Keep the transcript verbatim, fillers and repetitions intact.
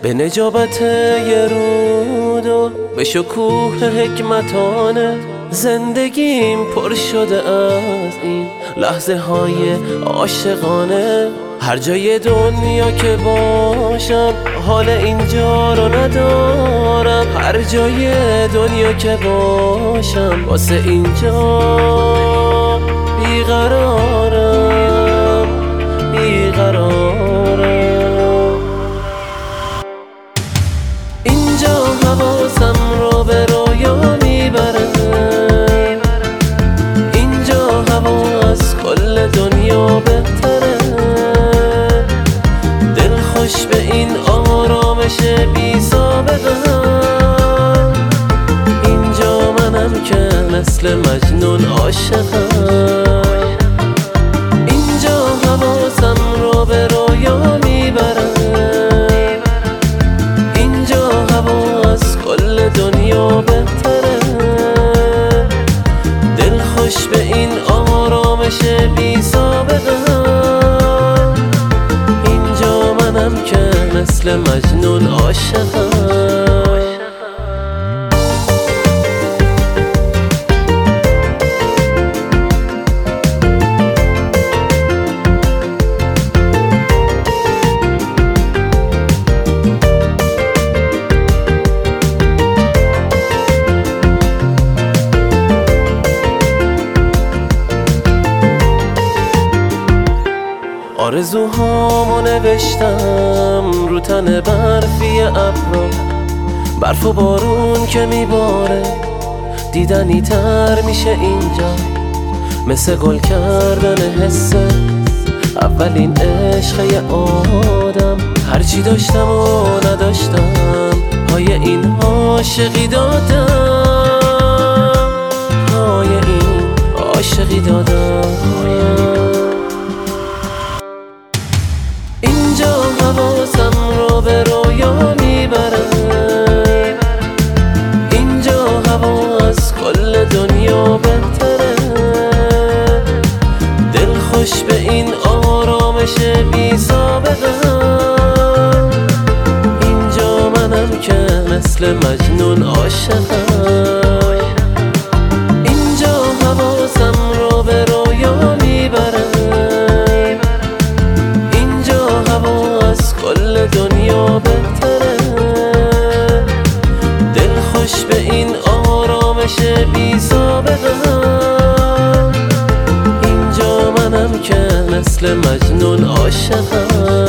به نجابت یه رود و به شکوه حکمتانه زندگیم پر شده از این لحظه های عاشقانه. هر جای دنیا که باشم حال اینجا رو ندارم، هر جای دنیا که باشم واسه اینجا بیقرارم بیقرارم. اینجا حواسم رو به رویا میبره، اینجا هوا از کل دنیا بهتره. دل خوش به این آرامش بی سابقه، اینجا منم که مثل مجنون عاشقم. اینجا حواسم رو به رویا میبره، اینجا هوا از کل دنیا بهتره. دل خوش به این آرامش بی سابقه، اینجا منم که مثل مجنون عاشقم. آرزوهامو نوشتم رو تن برفی ابرا، برف و بارون که میباره دیدنی تر میشه اینجا. مثل گل کردن حسه اولین عشق یه آدم، هرچی داشتم و نداشتم پای این عاشقی دادم، پای این عاشقی دادم. اینجا حواسم رو به رویا میبره، اینجا هوا از کل دنیا بهتره. دل خوش به این آرامش بی سابقه، اینجا منم که مثل مجنون عاشقم. اینجا حواسم رو به رویا میبره، کل دنیا بهتره. دل خوش به این آرامش بی سابقه، اینجا منم که مثل مجنون عاشقم.